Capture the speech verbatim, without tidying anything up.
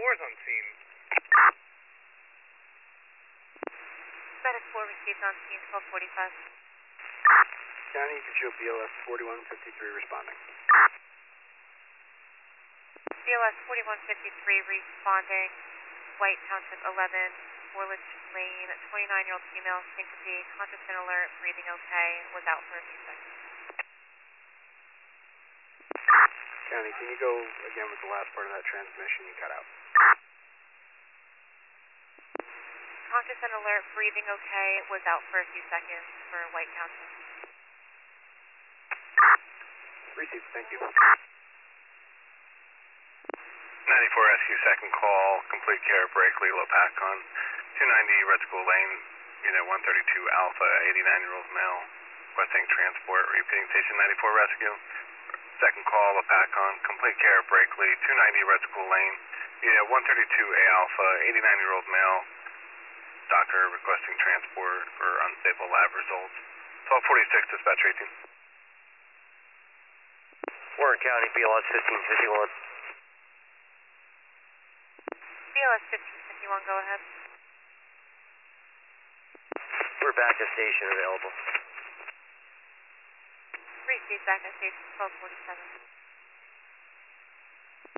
four is on scene. Medic four received on scene, twelve forty-five. County, you can show B L S forty-one fifty-three responding. B L S forty-one fifty-three responding, White Township eleven, Woolwich Lane, twenty-nine-year-old female, syncope, conscious and alert, breathing okay, was out for a few seconds. County, can you go again with the last part of that transmission you cut out? Conscious and alert, breathing okay, was out for a few seconds for White Township. Received, thank you. ninety-four rescue, second call, complete care, Brakeley, Lopakon, two ninety Red School Lane, unit one thirty-two Alpha, eighty-nine-year-old male, requesting transport, repeating station ninety-four rescue. Second call, Lopakon, complete care, Brakeley, two ninety Red School Lane, unit one thirty-two A Alpha, eighty-nine-year-old male, doctor requesting transport for unstable lab results. twelve forty-six, dispatch eighteen. Warren County, B L S fifteen fifty-one. B L S fifteen fifty-one, go ahead. We're back to station available. Received back at station twelve forty-seven.